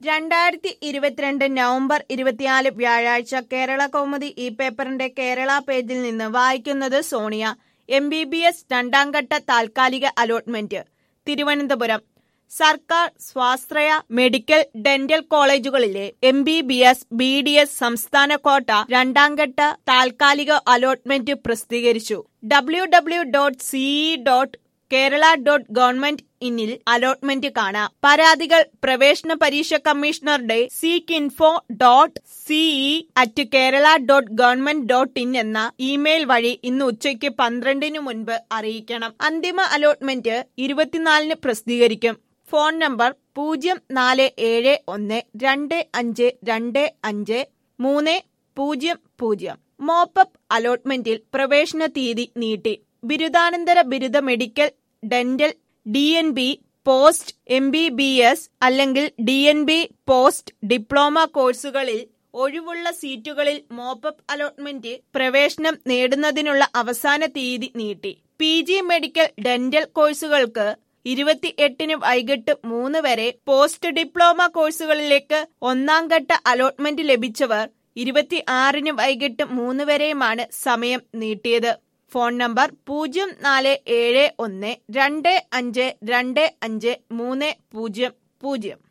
2022 November 24 വ്യാഴാഴ്ച കേരള കൗമുദി ഈ പേപ്പറിന്റെ കേരള പേജിൽ നിന്ന് വായിക്കുന്നത് സോണിയ. MBBS രണ്ടാംഘട്ട താൽക്കാലിക അലോട്ട്മെന്റ്. തിരുവനന്തപുരം സർക്കാർ സ്വാശ്രയ മെഡിക്കൽ ഡെന്റൽ കോളേജുകളിലെ MBBS BDS സംസ്ഥാന ക്വാട്ട രണ്ടാംഘട്ട താൽക്കാലിക അലോട്ട്മെന്റ് പ്രസിദ്ധീകരിച്ചു. www.ce.kerala.government.in അലോട്ട്മെന്റ് കാണാം. പരാതികൾ പ്രവേശന പരീക്ഷ കമ്മീഷണറുടെ seekinfo.ce@kerala.government.in എന്ന ഇമെയിൽ വഴി ഇന്ന് ഉച്ചയ്ക്ക് 12 മുൻപ് അറിയിക്കണം. അന്തിമ അലോട്ട്മെന്റ് 24 പ്രസിദ്ധീകരിക്കും. Phone number 0472525300. മോപ്പപ്പ് അലോട്ട്മെന്റിൽ പ്രവേശന തീയതി നീട്ടി. ബിരുദാനന്തര ബിരുദ medical dental DNB post MBBS അല്ലെങ്കിൽ DNB പോസ്റ്റ് ഡിപ്ലോമ കോഴ്സുകളിൽ ഒഴിവുള്ള സീറ്റുകളിൽ മോപ്പപ്പ് അലോട്ട്മെന്റ് പ്രവേശനം നേടുന്നതിനുള്ള അവസാന തീയതി നീട്ടി. PG മെഡിക്കൽ ഡെന്റൽ കോഴ്സുകൾക്ക് 28 വൈകിട്ട് 3 വരെ, പോസ്റ്റ് ഡിപ്ലോമ കോഴ്സുകളിലേക്ക് ഒന്നാം ഘട്ട അലോട്ട്മെന്റ് ലഭിച്ചവർ 26 വൈകിട്ട് 3 വരെയുമാണ് സമയം നീട്ടിയത്. Phone number 047125253000.